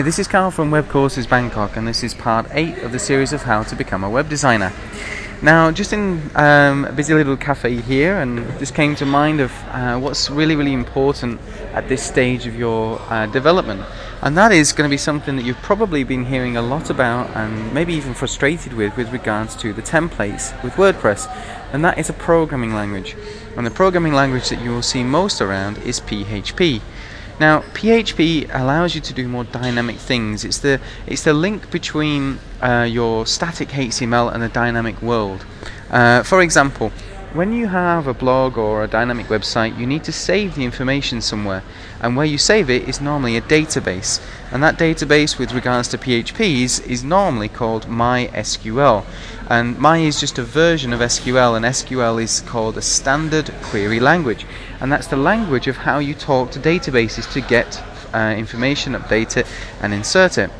This is Carl from Web Courses Bangkok, and this is part 8 of the series of how to become a web designer. Now, just in a busy little cafe here, and this came to mind of what's really important at this stage of your development, and that is going to be something that you've probably been hearing a lot about and maybe even frustrated with regards to the templates with WordPress, and that is a programming language. And the programming language that you will see most around is PHP. Now, PHP allows you to do more dynamic things. It's the link between your static HTML and the dynamic world. For example, when you have a blog or a dynamic website, you need to save the information somewhere, and where you save it is normally a database, and that database with regards to PHP is normally called MySQL, and My is just a version of SQL, and SQL is called a standard query language, and that's the language of how you talk to databases to get information, update it and insert it.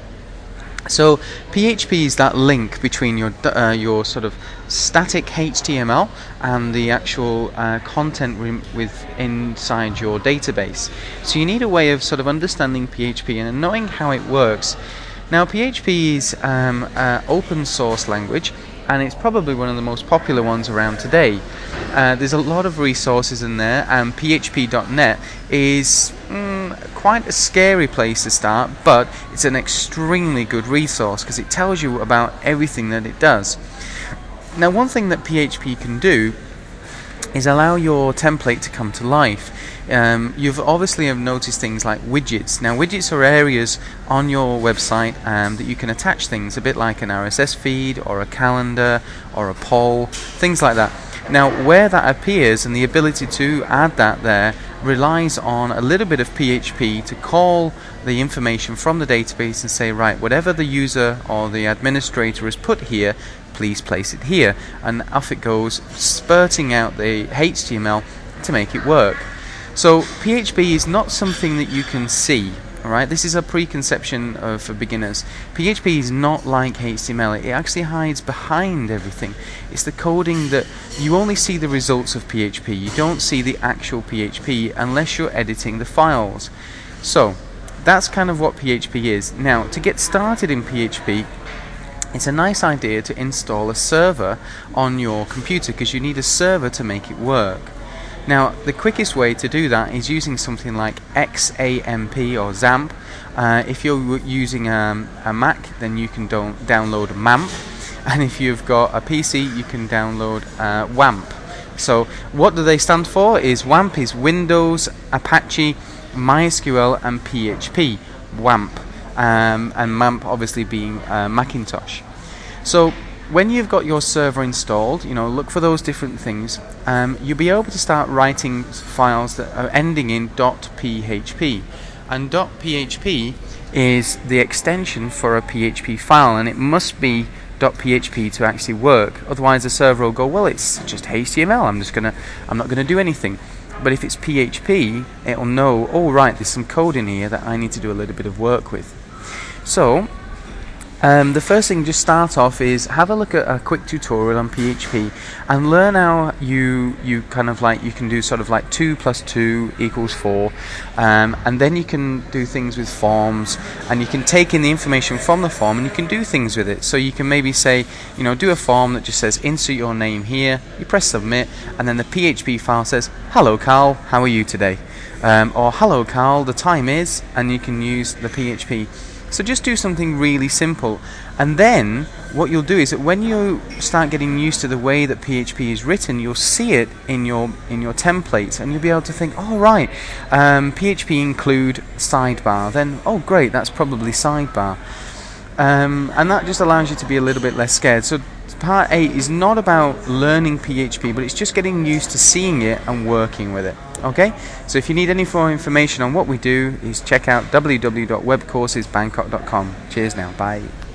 So PHP is that link between your sort of static HTML and the actual content inside your database. So you need a way of sort of understanding PHP and knowing how it works. Now, PHP is an open source language, and it's probably one of the most popular ones around today. There's a lot of resources in there, and php.net is quite a scary place to start, but it's an extremely good resource because it tells you about everything that it does. Now, one thing that PHP can do is allow your template to come to life. You've obviously have noticed things like widgets. Now, widgets are areas on your website that you can attach things, a bit like an RSS feed or a calendar or a poll, things like that. Now, where that appears and the ability to add that there relies on a little bit of PHP to call the information from the database and say, right, whatever the user or the administrator has put here, please place it here, and off it goes, spurting out the HTML to make it work. So PHP is not something that you can see. Alright, this is a preconception for beginners. PHP is not like HTML. It actually hides behind everything. It's the coding that you only see the results of PHP. You don't see the actual PHP unless you're editing the files. So that's kind of what PHP is. Now, to get started in PHP, it's a nice idea to install a server on your computer because you need a server to make it work. Now, the quickest way to do that is using something like XAMPP or XAMPP. If you're using a Mac, then you can download MAMP, and if you've got a PC, you can download WAMP. So what do they stand for? WAMP is Windows, Apache, MySQL and PHP, WAMP, and MAMP obviously being Macintosh. So when you've got your server installed, look for those different things. You'll be able to start writing files that are ending in .php, and .php is the extension for a PHP file, and it must be .php to actually work. Otherwise, the server will go, well, it's just HTML. I'm not gonna do anything. But if it's PHP, it'll know, oh right, there's some code in here that I need to do a little bit of work with. So the first thing, just start off, is have a look at a quick tutorial on PHP and learn how you can do sort of like 2 + 2 = 4, and then you can do things with forms, and you can take in the information from the form and you can do things with it. So you can maybe say, do a form that just says insert your name here, you press submit, and then the PHP file says, hello Carl, how are you today? Or hello Carl, the time is, and you can use the PHP. So just do something really simple, and then what you'll do is that when you start getting used to the way that PHP is written, you'll see it in your templates, and you'll be able to think, oh right, PHP include sidebar, then oh great, that's probably sidebar, and that just allows you to be a little bit less scared. So part 8 is not about learning PHP, but it's just getting used to seeing it and working with it. Okay, so if you need any more information on what we do, is check out www.webcoursesbangkok.com. Cheers now, bye.